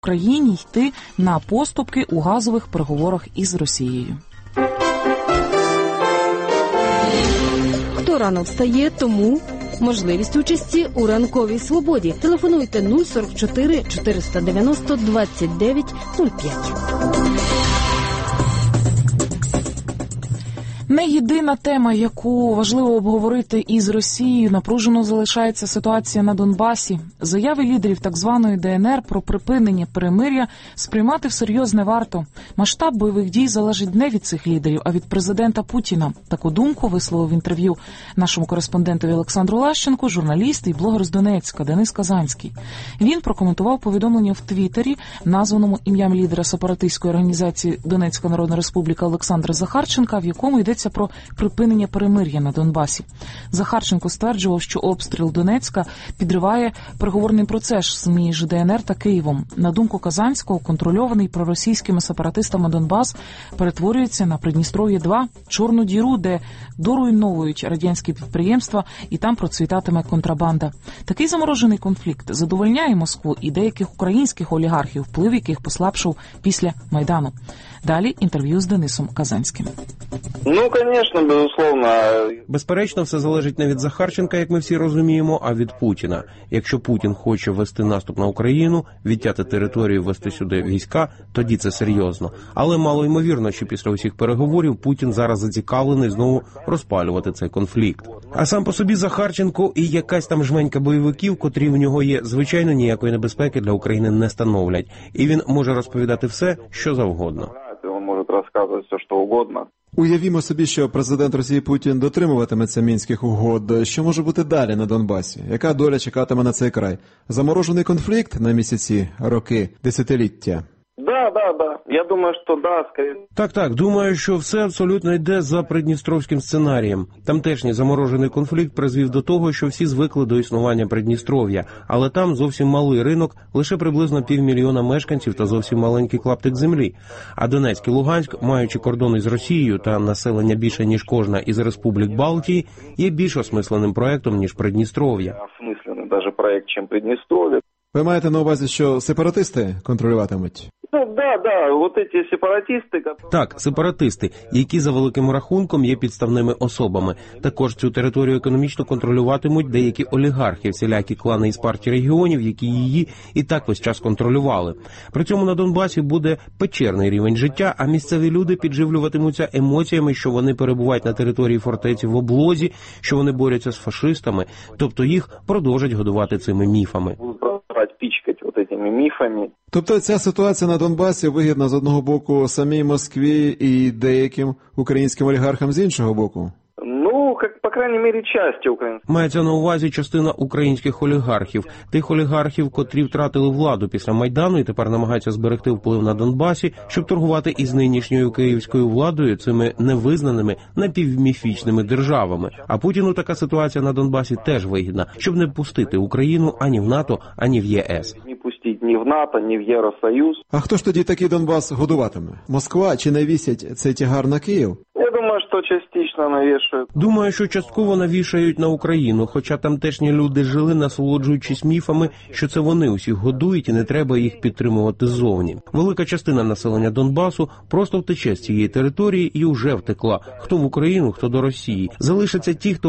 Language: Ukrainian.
Україні йти на поступки у газових переговорах із Росією. Хто рано встає, тому можливість участі у ранковій свободі. Телефонуйте 044 490 29 05. Не єдина тема, яку важливо обговорити із Росією, напружено залишається ситуація на Донбасі. Заяви лідерів так званої ДНР про припинення перемир'я сприймати всерйоз не варто. Масштаб бойових дій залежить не від цих лідерів, а від президента Путіна. Таку думку висловив в інтерв'ю нашому кореспондентові Олександру Лащенку журналіст і блогер з Донецька Денис Казанський. Він прокоментував повідомлення в Твіттері, названому ім'ям лідера сепаратистської організації Донецька Народна Республіка Олександра Захарченка, в якому йдеться про припинення перемир'я на Донбасі. Захарченко стверджував, що обстріл Донецька підриває переговорний процес між ДНР та Києвом. На думку Казанського, контрольований проросійськими сепаратистами Донбас перетворюється на Придністров'я-2, чорну діру, де доруйновують радянські підприємства і там процвітатиме контрабанда. Такий заморожений конфлікт задовольняє Москву і деяких українських олігархів, вплив яких послабшав після Майдану. Далі інтерв'ю з Денисом Казанським. Ну, звісно, безусловно. Безперечно, все залежить не від Захарченка, як ми всі розуміємо, а від Путіна. Якщо Путін хоче вести наступ на Україну, відтяти територію, вести сюди війська, тоді це серйозно. Але мало ймовірно, що після усіх переговорів Путін зараз зацікавлений знову розпалювати цей конфлікт. А сам по собі Захарченко і якась там жменька бойовиків, котрі в нього є, звичайно, ніякої небезпеки для України не становлять. І він може розповідати все, що завгодно. Він може розказувати все, що угодно. Уявімо собі, що президент Росії Путін дотримуватиметься мінських угод. Що може бути далі на Донбасі? Яка доля чекатиме на цей край? Заморожений конфлікт на місяці, роки, десятиліття? Да. Я думаю, що да, скоріше. Так, думаю, що все абсолютно йде за придністровським сценарієм. Тамтешній заморожений конфлікт призвів до того, що всі звикли до існування Придністров'я, але там зовсім малий ринок, лише приблизно 500 000 мешканців та зовсім маленький клаптик землі. А Донецьк і Луганськ, маючи кордони з Росією та населення більше, ніж кожна із республік Балтії, є більш осмисленим проектом, ніж Придністров'я. Осмислений навіть проект, ніж Придністров'я. Ви маєте на увазі, що сепаратисти контролюватимуть? Ну, да, вот эти сепаратисти... Так, сепаратисти, які за великим рахунком є підставними особами. Також цю територію економічно контролюватимуть деякі олігархи, всілякі клани із партій регіонів, які її і так весь час контролювали. При цьому на Донбасі буде печерний рівень життя, а місцеві люди підживлюватимуться емоціями, що вони перебувають на території фортеці в облозі, що вони борються з фашистами, тобто їх продовжать годувати цими міфами. Пічкать цими міфами. Тобто ця ситуація на Донбасі вигідна з одного боку самій Москві і деяким українським олігархам з іншого боку? Ну, по крайній мірі, часті українських. Мається на увазі частина українських олігархів. Тих олігархів, котрі втратили владу після Майдану і тепер намагаються зберегти вплив на Донбасі, щоб торгувати із нинішньою київською владою цими невизнаними напівміфічними державами. А Путіну така ситуація на Донбасі теж вигідна, щоб не пустити Україну ані в НАТО, ані в ЄС. Не пустити ні в НАТО, ні в Євросоюз. А хто ж тоді такий Донбас годуватиме? Москва чи навісять цей тягар на Київ? Я думаю, що частично навішають. Думаю, що частково навішають на Україну, хоча тамтешні люди жили, насолоджуючись міфами, що це вони усіх годують і не треба їх підтримувати ззовні. Велика частина населення Донбасу просто втече з цієї території і вже втекла. Хто в Україну, хто до Росії. Залишаться ті, хто